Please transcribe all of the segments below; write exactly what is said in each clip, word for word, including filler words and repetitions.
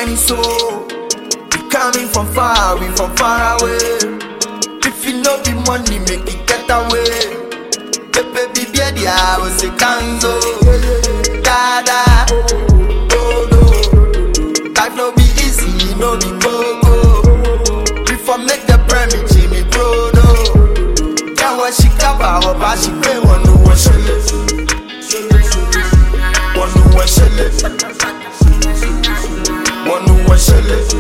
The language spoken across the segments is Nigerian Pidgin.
whiny soul. We coming from far, we from far away. If you know the money, make it get away. The baby baby, I was a canzo. Dada, oh no. Life no be easy, no be go-go. Before make the premise, Jimmy Brodo. Can't watch she cover up, but she pay one no one shell it. One no one shell it. One no one shell it.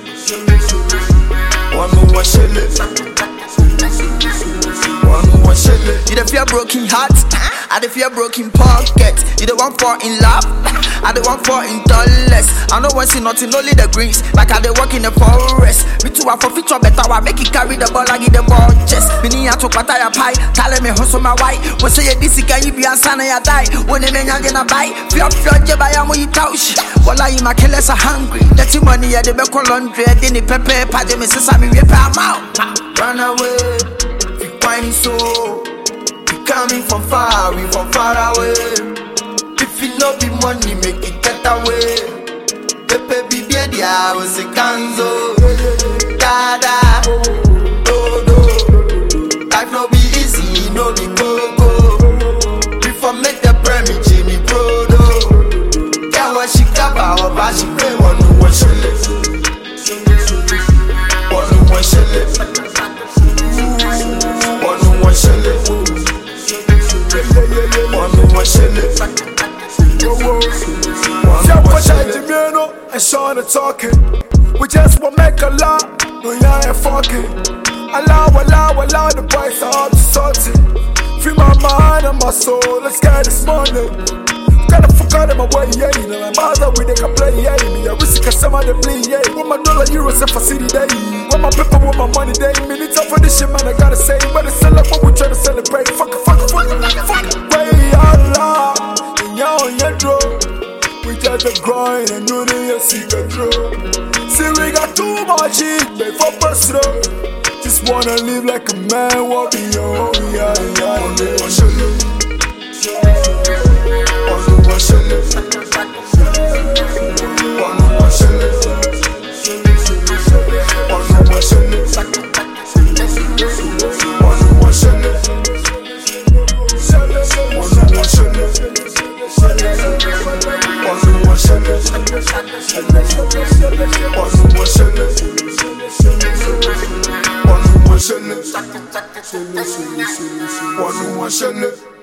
One no one shell it. One no one shell it. You the fear broken heart, I the fear broken pocket. You the one for in love, I the one for in dollars. I know one see nothing, only the greens. Like I the work in the forest. Me too, I for feature better. I make it carry the ball, I give the ball chest. Me need to pata ya pie, tell me hustle my white. When say this can you be a son and ya die. When they men gonna buy, fear fear jeba ya mo you touch. Walla you my killers are hungry. Dirty money ya the be call laundry. Then the pepper pad me say me we pay amount. Run away, you whiny soul. We coming from far, we from far away. If you know the money, make it get away. The baby baby, I was a canzo. Dada, oh no. Life no be easy, no be go-go. Before make the premise, Jimmy Brodo. Can't watch she cover up, but she pay one no one shell it. One no one shell it. One no one shell it. One no one shell it. And Sean talking, we just wanna make a lot. No, yeah, ain't fucking. Allow, allow, allow the boys to all be salty. Free my mind and my soul, let's get this money. Gotta fuck out of my way, yeah. You know, my mother, we they can play, yeah. Me, I risk a summer, they play, yeah. With my dollar, euros, and for city day. With my paper, with my money, day. Me, it's up for this shit, man, I gotta say. But it's still like what we try to celebrate. Fuck it, fuck it, fuck it, fuck it. Way Allah, yeah, on your drone. We just a grind and do the secret draw. See we got too much heat, make for personal. Just wanna live like a man, what be your own, yeah, yeah. On the one shell it. On the one shell it. On the one shell it. On the one shell it. On the one shell it. On the one shell it. One no one shell it.